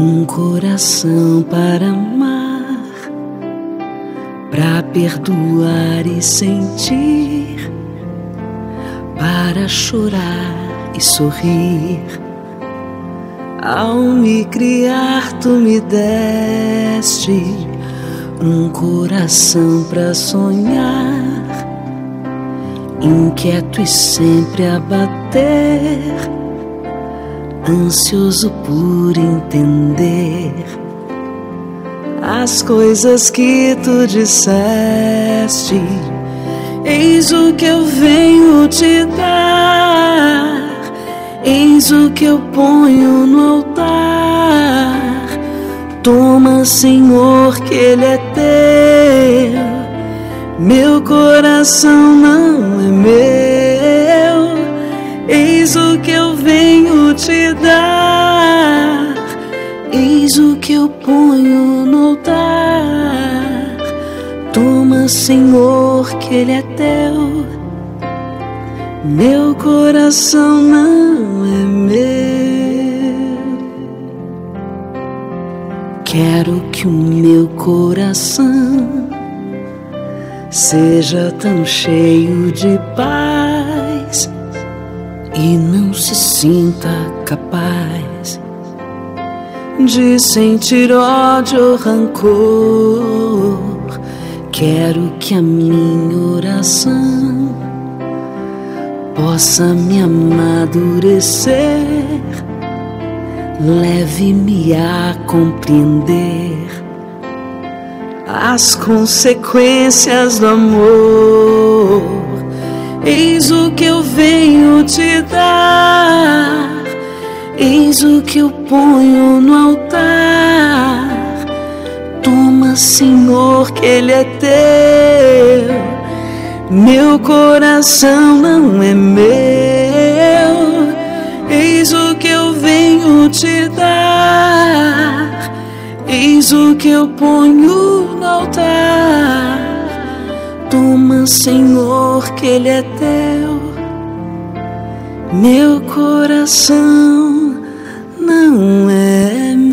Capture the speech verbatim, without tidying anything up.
um coração para amar, para perdoar e sentir, para chorar e sorrir. Ao me criar, tu me deste um coração para sonhar, inquieto e sempre a bater, ansioso por entender as coisas que tu disseste. Eis o que eu venho te dar, eis o que eu ponho no altar. Toma, Senhor, que Ele é teu, meu coração não é meu. Eis o que eu venho te dar, eis o que eu ponho no altar. Toma, Senhor, que Ele é teu, meu coração não é meu. Quero que o meu coração seja tão cheio de paz e não se sinta capaz de sentir ódio ou rancor. Quero que a minha oração possa me amadurecer, leve-me a compreender as consequências do amor. Eis o que eu venho te dar, eis o que eu ponho no altar. Toma, Senhor, que Ele é teu, meu coração não é meu. Eis o que eu venho te dar, eis o que eu ponho no altar. Toma, Senhor, que Ele é teu, meu coração não é meu.